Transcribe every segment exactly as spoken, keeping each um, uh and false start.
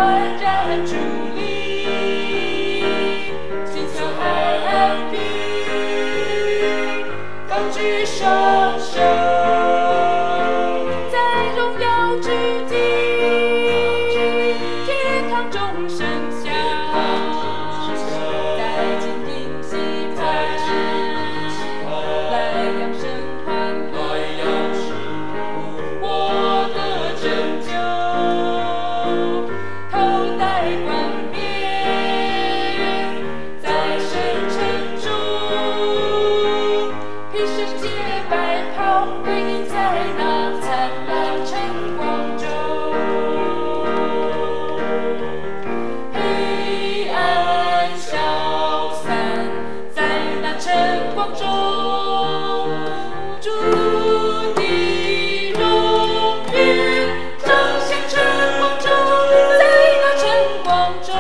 焕然伫立，金色海岸边，高举双手，在荣耀之地，天堂钟声响，在金银溪畔，来扬声欢呼，我的拯救，头戴冠冕，在深沉中，披上洁白袍，归隐在那灿烂晨光中。黑暗消散在那晨光中，主的荣誉彰显晨光中，在那晨光中，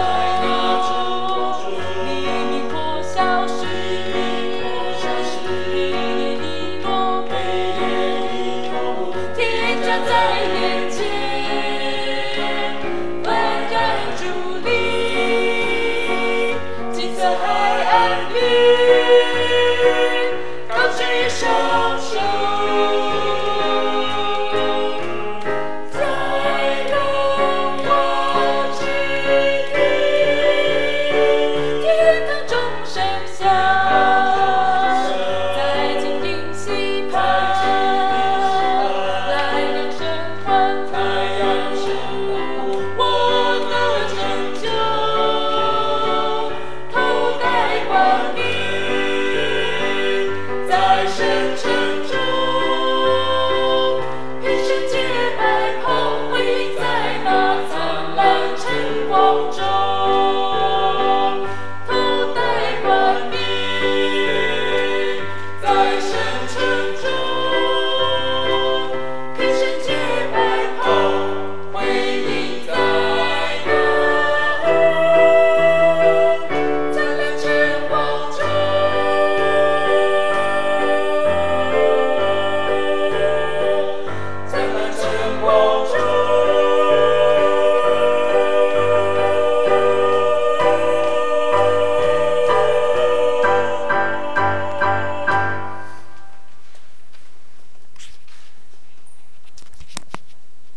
黎明或消失，黑夜已落幕，天将在眼前，焕然伫立，金色海岸边，高举双手，在荣耀之地，天堂钟声响，在金银溪畔，来扬声欢呼，我的拯救，头戴冠冕，在深沉中，披上洁白袍，归隐在那灿烂晨光中。